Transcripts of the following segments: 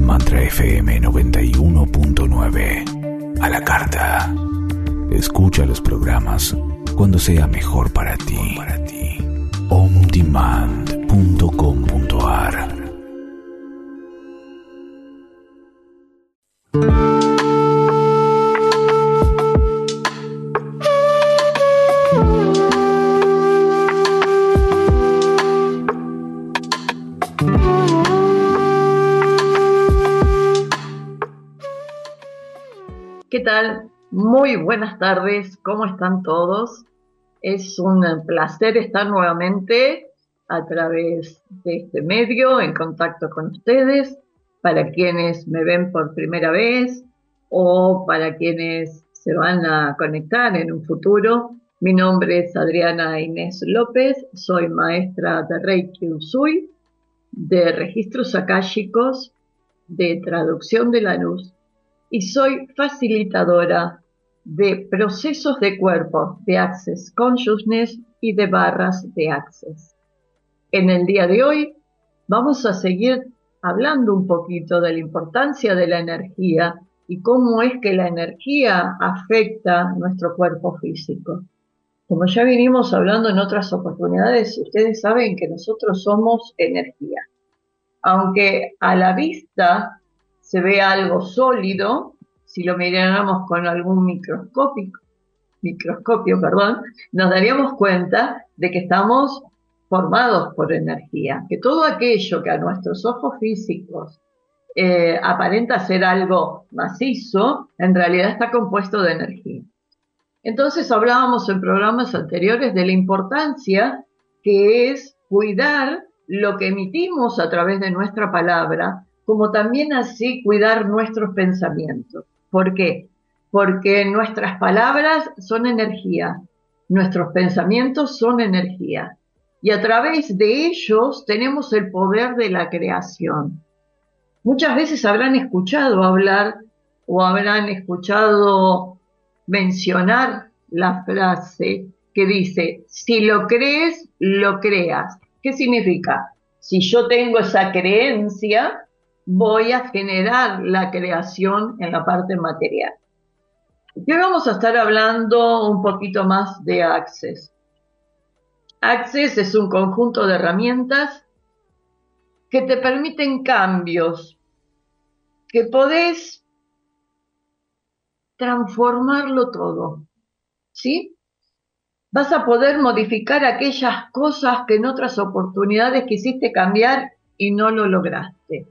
Mantra FM 91.9. A la carta. Escucha los programas cuando sea mejor para ti. ondemand.com.ar. ¿Qué tal? Muy buenas tardes, ¿cómo están todos? Es un placer estar nuevamente a través de este medio en contacto con ustedes, para quienes me ven por primera vez o para quienes se van a conectar en un futuro. Mi nombre es Adriana Inés López, soy maestra de Reiki Usui, de registros akáshicos, de traducción de la luz, y soy facilitadora de procesos de cuerpo, de Access Consciousness y de barras de Access. En el día de hoy vamos a seguir hablando un poquito de la importancia de la energía y cómo es que la energía afecta nuestro cuerpo físico. Como ya vinimos hablando en otras oportunidades, ustedes saben que nosotros somos energía. Aunque a la vista se ve algo sólido, si lo miráramos con algún microscopio, nos daríamos cuenta de que estamos formados por energía, que todo aquello que a nuestros ojos físicos aparenta ser algo macizo, en realidad está compuesto de energía. Entonces hablábamos en programas anteriores de la importancia que es cuidar lo que emitimos a través de nuestra palabra, como también así cuidar nuestros pensamientos. ¿Por qué? Porque nuestras palabras son energía, nuestros pensamientos son energía, y a través de ellos tenemos el poder de la creación. Muchas veces habrán escuchado hablar o habrán escuchado mencionar la frase que dice: si lo crees, lo creas. ¿Qué significa? Si yo tengo esa creencia, voy a generar la creación en la parte material. Hoy vamos a estar hablando un poquito más de Access. Access es un conjunto de herramientas que te permiten cambios, que podés transformarlo todo, ¿sí? Vas a poder modificar aquellas cosas que en otras oportunidades quisiste cambiar y no lo lograste.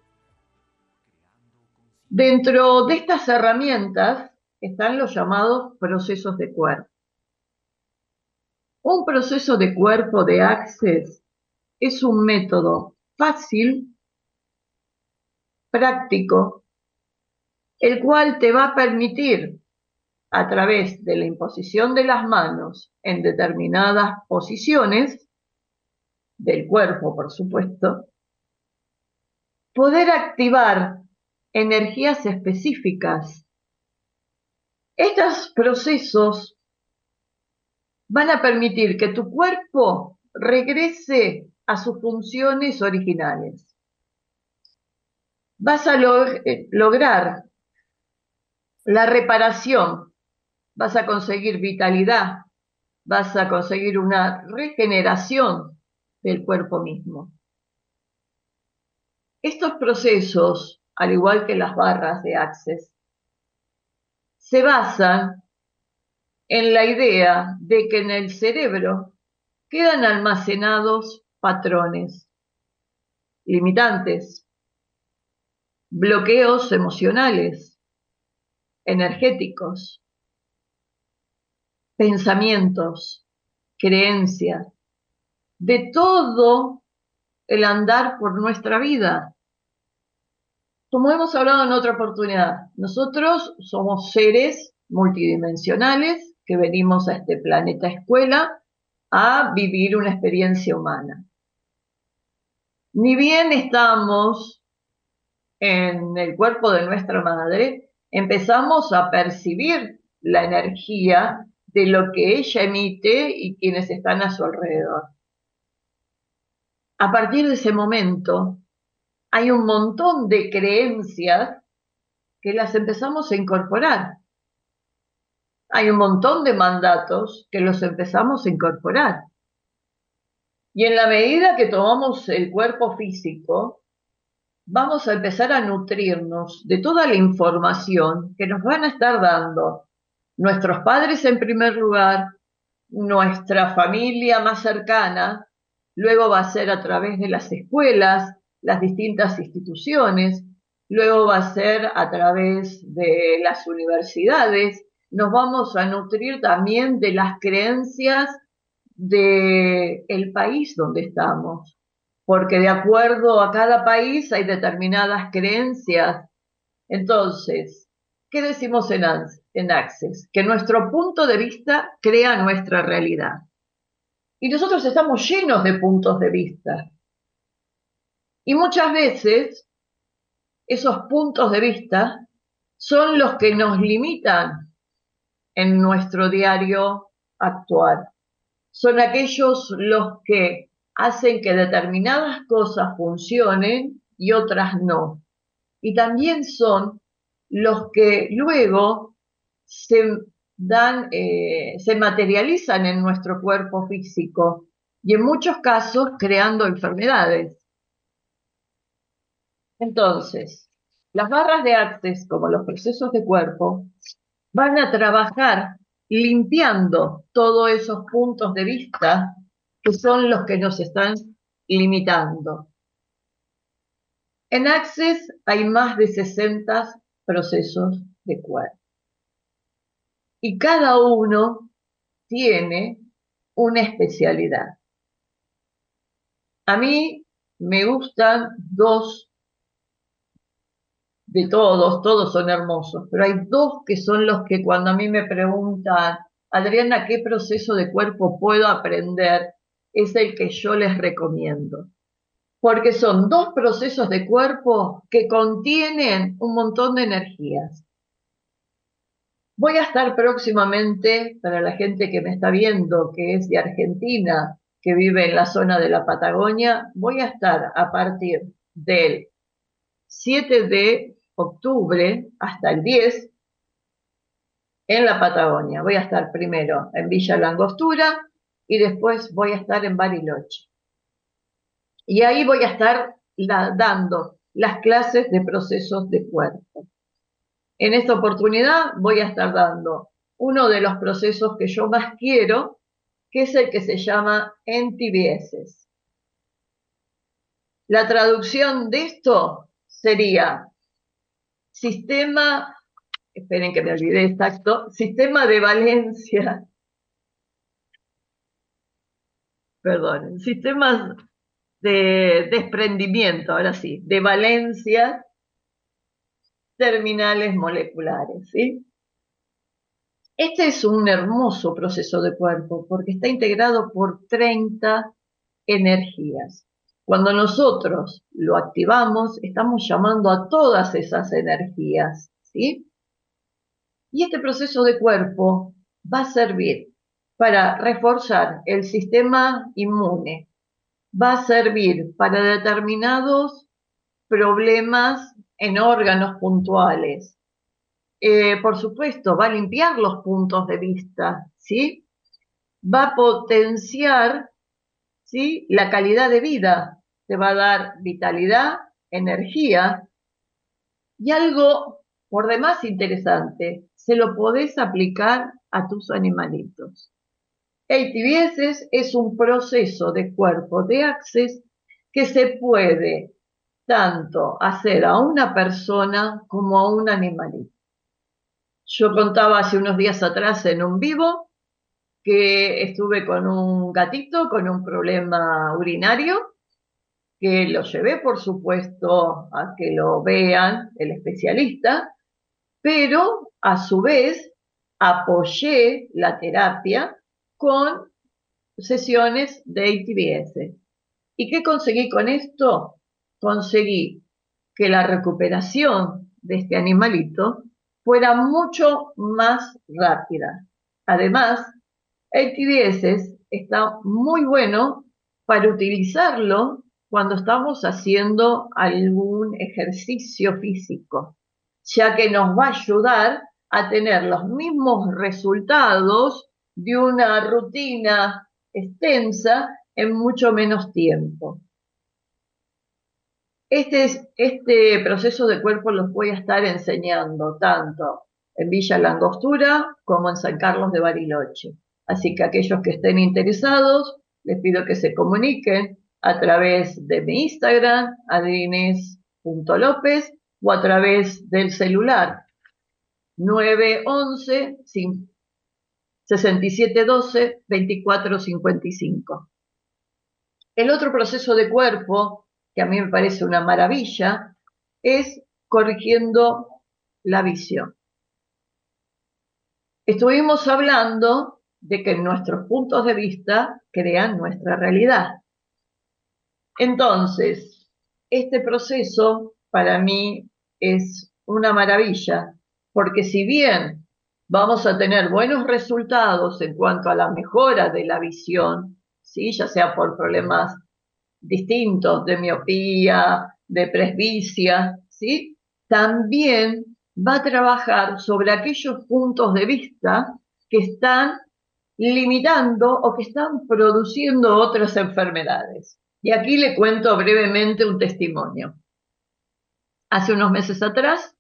Dentro de estas herramientas están los llamados procesos de cuerpo. Un proceso de cuerpo de Access es un método fácil, práctico, el cual te va a permitir, a través de la imposición de las manos en determinadas posiciones del cuerpo, por supuesto, poder activar energías específicas. Estos procesos van a permitir que tu cuerpo regrese a sus funciones originales. Vas a lograr la reparación, vas a conseguir vitalidad, vas a conseguir una regeneración del cuerpo mismo. Estos procesos, al igual que las barras de Access, se basan en la idea de que en el cerebro quedan almacenados patrones limitantes, bloqueos emocionales, energéticos, pensamientos, creencias, de todo el andar por nuestra vida. Como hemos hablado en otra oportunidad, nosotros somos seres multidimensionales que venimos a este planeta escuela a vivir una experiencia humana. Ni bien estamos en el cuerpo de nuestra madre, empezamos a percibir la energía de lo que ella emite y quienes están a su alrededor. A partir de ese momento, hay un montón de creencias que las empezamos a incorporar. Hay un montón de mandatos que los empezamos a incorporar. Y en la medida que tomamos el cuerpo físico, vamos a empezar a nutrirnos de toda la información que nos van a estar dando nuestros padres en primer lugar, nuestra familia más cercana, luego va a ser a través de las escuelas, las distintas instituciones, luego va a ser a través de las universidades, nos vamos a nutrir también de las creencias del país donde estamos, porque de acuerdo a cada país hay determinadas creencias. Entonces, ¿qué decimos en Access? Que nuestro punto de vista crea nuestra realidad. Y nosotros estamos llenos de puntos de vista. Y muchas veces esos puntos de vista son los que nos limitan en nuestro diario actual. Son aquellos los que hacen que determinadas cosas funcionen y otras no. Y también son los que luego se materializan en nuestro cuerpo físico y en muchos casos creando enfermedades. Entonces, las barras de Access, como los procesos de cuerpo, van a trabajar limpiando todos esos puntos de vista que son los que nos están limitando. En Access hay más de 60 procesos de cuerpo. Y cada uno tiene una especialidad. A mí me gustan dos de todos son hermosos, pero hay dos que son los que cuando a mí me preguntan, Adriana, ¿qué proceso de cuerpo puedo aprender? Es el que yo les recomiendo. Porque son dos procesos de cuerpo que contienen un montón de energías. Voy a estar próximamente, para la gente que me está viendo, que es de Argentina, que vive en la zona de la Patagonia, voy a estar a partir del 7 de octubre hasta el 10 en la Patagonia. Voy a estar primero en Villa Langostura y después voy a estar en Bariloche. Y ahí voy a estar dando las clases de procesos de cuerpo. En esta oportunidad voy a estar dando uno de los procesos que yo más quiero, que es el que se llama NTBS. La traducción de esto sería sistema, esperen que me olvidé exacto, sistema de valencia, perdón, sistemas de desprendimiento, ahora sí, de valencias terminales moleculares, ¿sí? Este es un hermoso proceso de cuerpo porque está integrado por 30 energías. Cuando nosotros lo activamos, estamos llamando a todas esas energías, ¿sí? Y este proceso de cuerpo va a servir para reforzar el sistema inmune, va a servir para determinados problemas en órganos puntuales. Por supuesto, va a limpiar los puntos de vista, ¿sí? Va a potenciar, ¿sí?, la calidad de vida, te va a dar vitalidad, energía y algo por demás interesante, se lo podés aplicar a tus animalitos. ATBS es un proceso de cuerpo de Access que se puede tanto hacer a una persona como a un animalito. Yo contaba hace unos días atrás en un vivo que estuve con un gatito con un problema urinario, que lo llevé, por supuesto, a que lo vean el especialista, pero a su vez apoyé la terapia con sesiones de ATBS. ¿Y qué conseguí con esto? Conseguí que la recuperación de este animalito fuera mucho más rápida. Además, el TBS está muy bueno para utilizarlo cuando estamos haciendo algún ejercicio físico, ya que nos va a ayudar a tener los mismos resultados de una rutina extensa en mucho menos tiempo. Este proceso de cuerpo los voy a estar enseñando tanto en Villa Langostura como en San Carlos de Bariloche. Así que aquellos que estén interesados, les pido que se comuniquen a través de mi Instagram, adrines.lopez, o a través del celular 911 6712 2455. El otro proceso de cuerpo, que a mí me parece una maravilla, es corrigiendo la visión. Estuvimos hablando de que nuestros puntos de vista crean nuestra realidad. Entonces, este proceso para mí es una maravilla, porque si bien vamos a tener buenos resultados en cuanto a la mejora de la visión, ¿sí? Ya sea por problemas distintos de miopía, de presbicia, ¿sí? También va a trabajar sobre aquellos puntos de vista que están limitando o que están produciendo otras enfermedades. Y aquí le cuento brevemente un testimonio. Hace unos meses atrás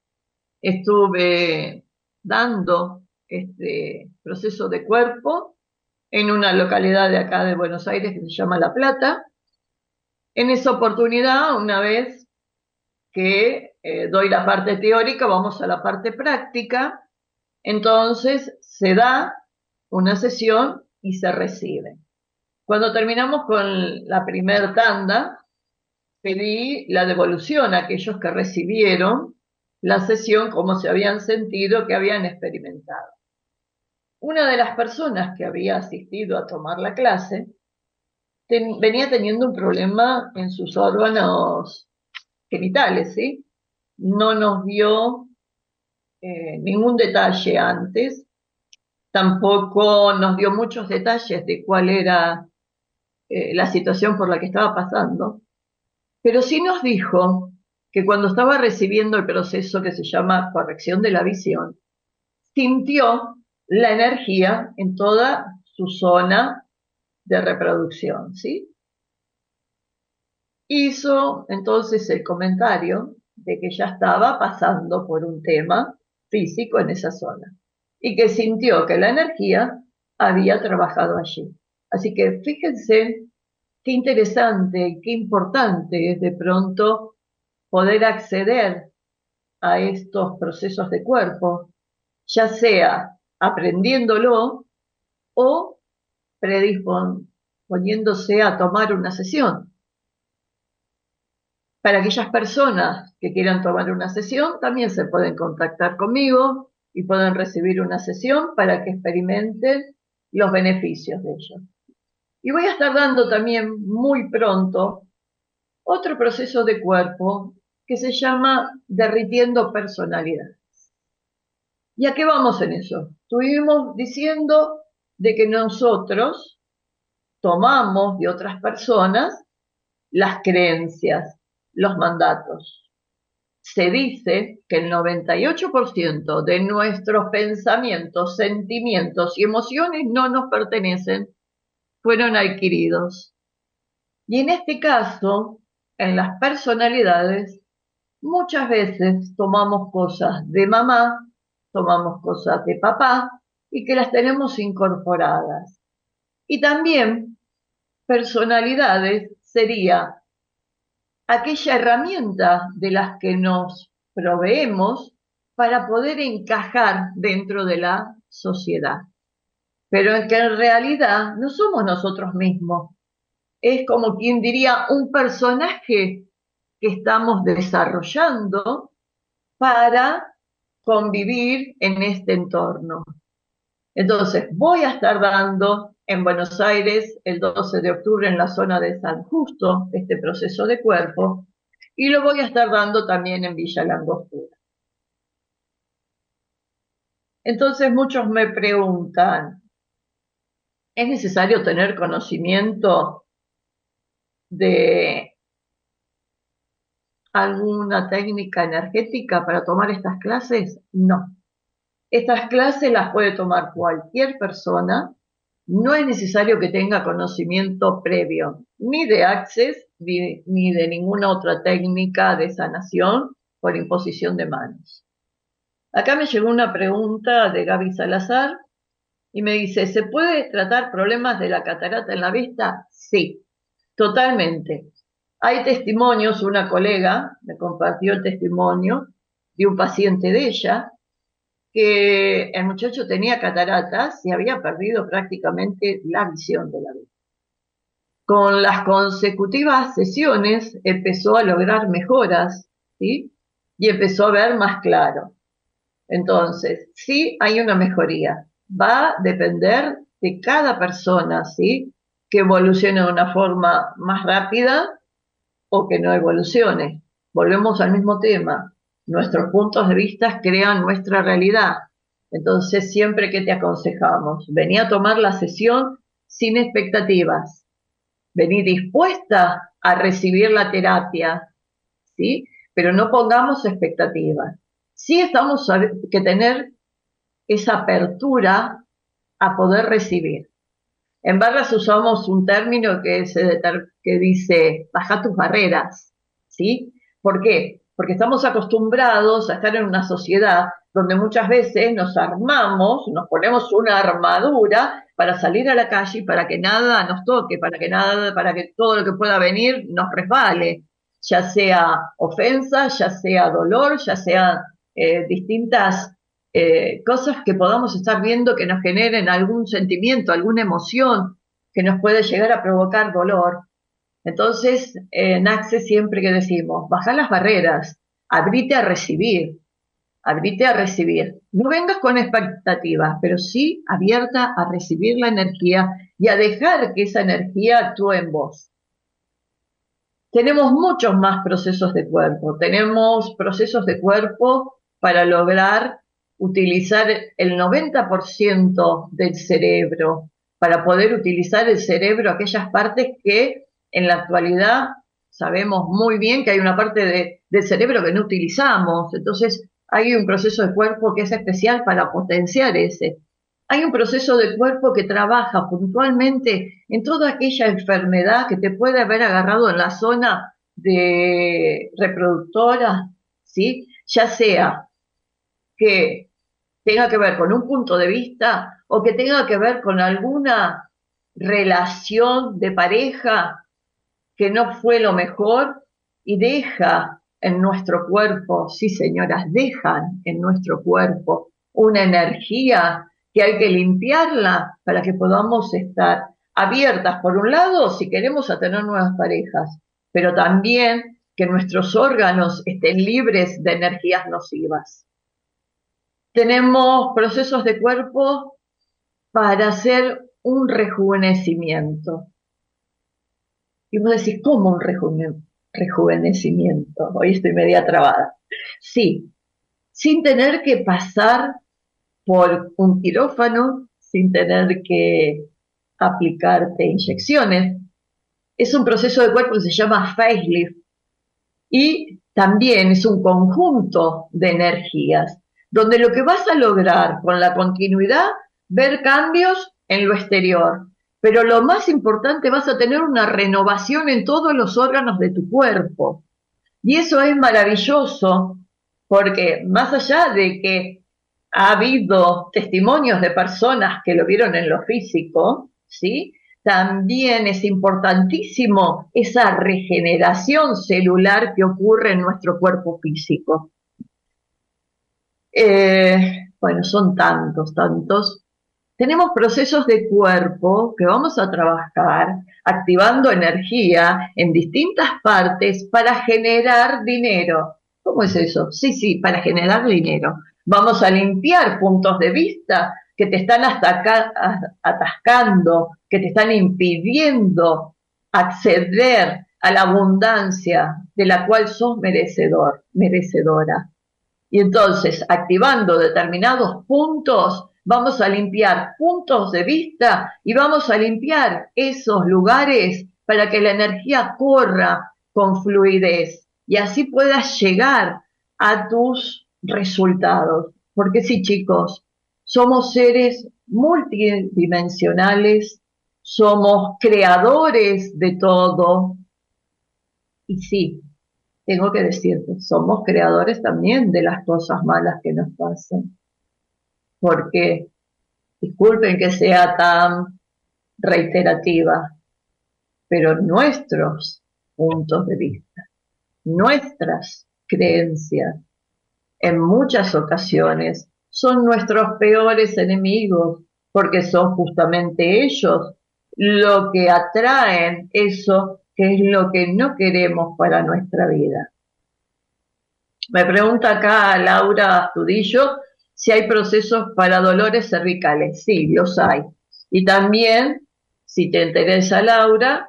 estuve dando este proceso de cuerpo en una localidad de acá de Buenos Aires que se llama La Plata. En esa oportunidad, una vez que doy la parte teórica, vamos a la parte práctica. Entonces se da una sesión y se recibe. Cuando terminamos con la primer tanda, pedí la devolución a aquellos que recibieron la sesión, cómo se habían sentido, que habían experimentado. Una de las personas que había asistido a tomar la clase venía teniendo un problema en sus órganos genitales, ¿sí? No nos dio ningún detalle antes, tampoco nos dio muchos detalles de cuál era la situación por la que estaba pasando, pero sí nos dijo que cuando estaba recibiendo el proceso que se llama corrección de la visión, sintió la energía en toda su zona de reproducción, ¿sí? Hizo entonces el comentario de que ya estaba pasando por un tema físico en esa zona y que sintió que la energía había trabajado allí. Así que fíjense qué interesante y qué importante es de pronto poder acceder a estos procesos de cuerpo, ya sea aprendiéndolo o predisponiéndose a tomar una sesión. Para aquellas personas que quieran tomar una sesión, también se pueden contactar conmigo y pueden recibir una sesión para que experimenten los beneficios de ello. Y voy a estar dando también muy pronto otro proceso de cuerpo que se llama derritiendo personalidad. ¿Y a qué vamos en eso? Estuvimos diciendo de que nosotros tomamos de otras personas las creencias, los mandatos. Se dice que el 98% de nuestros pensamientos, sentimientos y emociones no nos pertenecen, fueron adquiridos. Y en este caso, en las personalidades, muchas veces tomamos cosas de mamá, tomamos cosas de papá y que las tenemos incorporadas. Y también personalidades sería aquella herramienta de las que nos proveemos para poder encajar dentro de la sociedad. Pero en que en realidad no somos nosotros mismos. Es como quien diría un personaje que estamos desarrollando para convivir en este entorno. Entonces, voy a estar dando en Buenos Aires el 12 de octubre en la zona de San Justo este proceso de cuerpo y lo voy a estar dando también en Villa Langostura. Entonces, muchos me preguntan, ¿es necesario tener conocimiento de alguna técnica energética para tomar estas clases? No. Estas clases las puede tomar cualquier persona. No es necesario que tenga conocimiento previo, ni de Access, ni de ninguna otra técnica de sanación por imposición de manos. Acá me llegó una pregunta de Gaby Salazar y me dice, ¿se puede tratar problemas de la catarata en la vista? Sí, totalmente. Hay testimonios, una colega me compartió el testimonio de un paciente de ella, que el muchacho tenía cataratas y había perdido prácticamente la visión de la vista. Con las consecutivas sesiones empezó a lograr mejoras, ¿sí? Y empezó a ver más claro. Entonces, sí hay una mejoría. Va a depender de cada persona, ¿sí? Que evolucione de una forma más rápida o que no evolucione. Volvemos al mismo tema. Nuestros puntos de vista crean nuestra realidad. Entonces, siempre que te aconsejamos, vení a tomar la sesión sin expectativas. Vení dispuesta a recibir la terapia, ¿sí? Pero no pongamos expectativas. Sí estamos que tener esa apertura a poder recibir. En Barras usamos un término que dice, baja tus barreras, ¿sí? ¿Por qué? Porque estamos acostumbrados a estar en una sociedad donde muchas veces nos armamos, nos ponemos una armadura para salir a la calle y para que nada nos toque, para que todo lo que pueda venir nos resbale, ya sea ofensa, ya sea dolor, ya sea distintas cosas que podamos estar viendo que nos generen algún sentimiento, alguna emoción que nos puede llegar a provocar dolor. Entonces, en Access siempre que decimos, baja las barreras, abrite a recibir. No vengas con expectativas, pero sí abierta a recibir la energía y a dejar que esa energía actúe en vos. Tenemos muchos más procesos de cuerpo. Tenemos procesos de cuerpo para lograr utilizar el 90% del cerebro, para poder utilizar el cerebro, aquellas partes que en la actualidad sabemos muy bien que hay una parte del cerebro que no utilizamos. Entonces hay un proceso de cuerpo que es especial para potenciar ese. Hay un proceso de cuerpo que trabaja puntualmente en toda aquella enfermedad que te puede haber agarrado en la zona de reproductora, ¿sí? Ya sea que tenga que ver con un punto de vista o que tenga que ver con alguna relación de pareja que no fue lo mejor y deja en nuestro cuerpo, sí señoras, dejan en nuestro cuerpo una energía que hay que limpiarla para que podamos estar abiertas, por un lado, si queremos a tener nuevas parejas, pero también que nuestros órganos estén libres de energías nocivas. Tenemos procesos de cuerpo para hacer un rejuvenecimiento. Y vos decís, ¿cómo un rejuvenecimiento? Hoy estoy media trabada. Sí, sin tener que pasar por un quirófano, sin tener que aplicarte inyecciones. Es un proceso de cuerpo que se llama facelift y también es un conjunto de energías, donde lo que vas a lograr con la continuidad, ver cambios en lo exterior, pero lo más importante, vas a tener una renovación en todos los órganos de tu cuerpo. Y eso es maravilloso, porque más allá de que ha habido testimonios de personas que lo vieron en lo físico, ¿sí? También es importantísimo esa regeneración celular que ocurre en nuestro cuerpo físico. Bueno, son tantos. Tenemos procesos de cuerpo que vamos a trabajar activando energía en distintas partes para generar dinero. ¿Cómo es eso? Sí, para generar dinero. Vamos a limpiar puntos de vista que te están atascando, que te están impidiendo acceder a la abundancia de la cual sos merecedora. Y entonces, activando determinados puntos, vamos a limpiar puntos de vista y vamos a limpiar esos lugares para que la energía corra con fluidez y así puedas llegar a tus resultados. Porque sí, chicos, somos seres multidimensionales, somos creadores de todo. Y sí, tengo que decirte, somos creadores también de las cosas malas que nos pasan. Porque, disculpen que sea tan reiterativa, pero nuestros puntos de vista, nuestras creencias, en muchas ocasiones son nuestros peores enemigos, porque son justamente ellos lo que atraen eso que es lo que no queremos para nuestra vida. Me pregunta acá Laura Astudillo si hay procesos para dolores cervicales. Sí, los hay. Y también, si te interesa, Laura,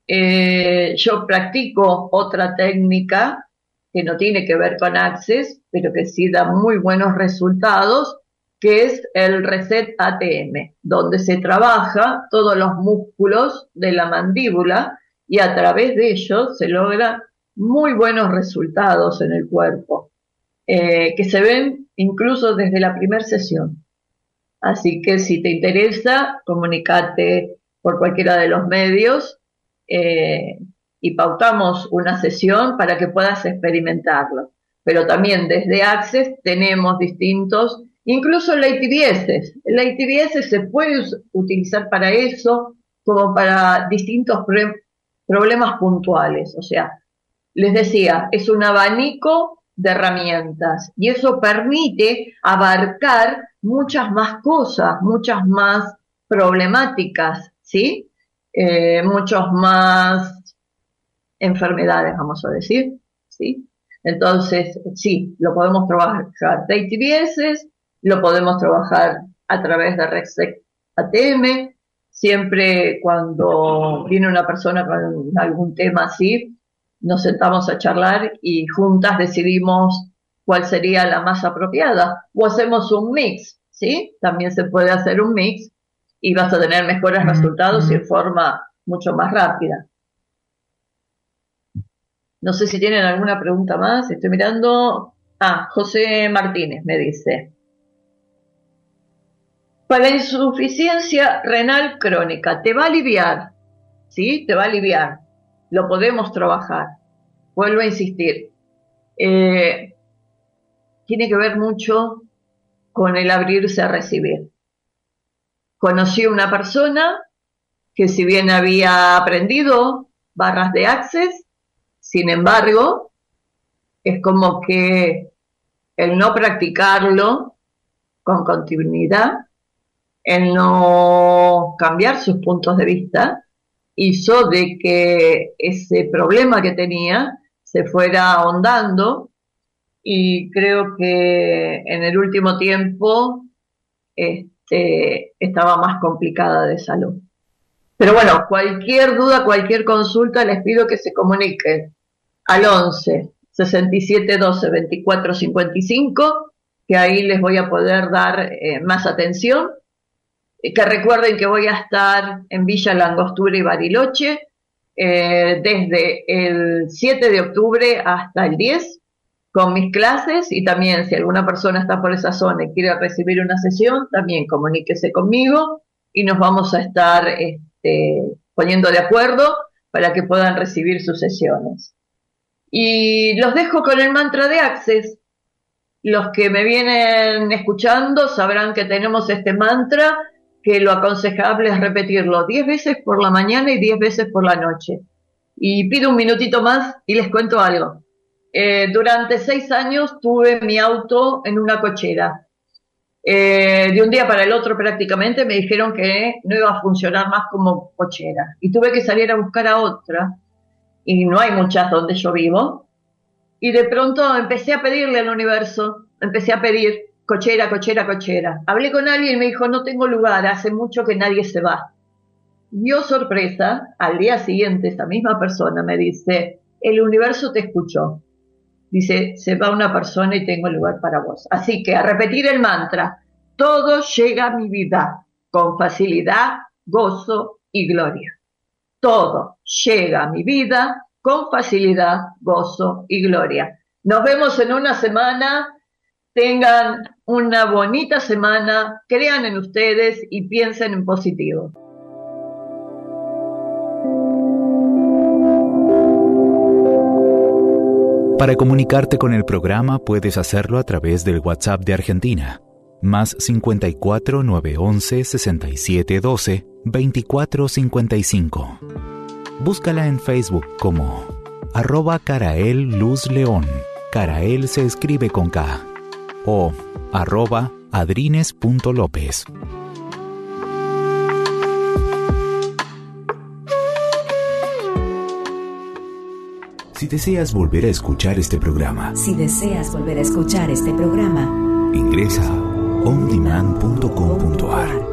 yo practico otra técnica que no tiene que ver con Access, pero que sí da muy buenos resultados, que es el Reset ATM, donde se trabaja todos los músculos de la mandíbula y a través de ellos se logra muy buenos resultados en el cuerpo, que se ven incluso desde la primera sesión. Así que si te interesa, comunícate por cualquiera de los medios y pautamos una sesión para que puedas experimentarlo. Pero también desde Access tenemos distintos, incluso el ATVS. El ATVS se puede utilizar para eso, como para distintos problemas puntuales. O sea, les decía, es un abanico de herramientas y eso permite abarcar muchas más cosas, muchas más problemáticas, ¿sí? Muchas más enfermedades, vamos a decir, ¿sí? Entonces, sí, lo podemos trabajar de ATVS, lo podemos trabajar a través de Reset ATM, siempre cuando viene una persona con algún tema así, nos sentamos a charlar y juntas decidimos cuál sería la más apropiada. O hacemos un mix, ¿sí? También se puede hacer un mix y vas a tener mejores resultados y en forma mucho más rápida. No sé si tienen alguna pregunta más. Estoy mirando. José Martínez me dice. Para la insuficiencia renal crónica, ¿te va a aliviar? ¿Sí? Te va a aliviar. Lo podemos trabajar. Vuelvo a insistir. Tiene que ver mucho con el abrirse a recibir. Conocí a una persona que si bien había aprendido barras de Access, sin embargo, es como que el no practicarlo con continuidad, el no cambiar sus puntos de vista, hizo de que ese problema que tenía se fuera ahondando y creo que en el último tiempo estaba más complicada de salud. Pero bueno, cualquier duda, cualquier consulta, les pido que se comuniquen al 11 67 12 24 55, que ahí les voy a poder dar más atención. Que recuerden que voy a estar en Villa La Angostura y Bariloche desde el 7 de octubre hasta el 10 con mis clases, y también si alguna persona está por esa zona y quiere recibir una sesión, también comuníquese conmigo y nos vamos a estar poniendo de acuerdo para que puedan recibir sus sesiones. Y los dejo con el mantra de Access. Los que me vienen escuchando sabrán que tenemos este mantra, que lo aconsejable es repetirlo 10 veces por la mañana y 10 veces por la noche. Y pido un minutito más y les cuento algo. Durante 6 años tuve mi auto en una cochera. De un día para el otro prácticamente me dijeron que no iba a funcionar más como cochera. Y tuve que salir a buscar a otra. Y no hay muchas donde yo vivo. Y de pronto empecé a pedirle al universo, empecé a pedir cochera, cochera, cochera. Hablé con alguien y me dijo, no tengo lugar, hace mucho que nadie se va. Dio sorpresa, al día siguiente esa misma persona me dice, el universo te escuchó. Dice, se va una persona y tengo lugar para vos. Así que a repetir el mantra, todo llega a mi vida con facilidad, gozo y gloria. todo llega a mi vida con facilidad, gozo y gloria. Nos vemos en una semana. Tengan una bonita semana, crean en ustedes y piensen en positivo. Para comunicarte con el programa puedes hacerlo a través del WhatsApp de Argentina, más 54 911 67 12 24 55. Búscala en Facebook como @CaraelLuzLeón. Carael se escribe con K. O @adrines.lopez. Si deseas volver a escuchar este programa, ingresa a ondemand.com.ar.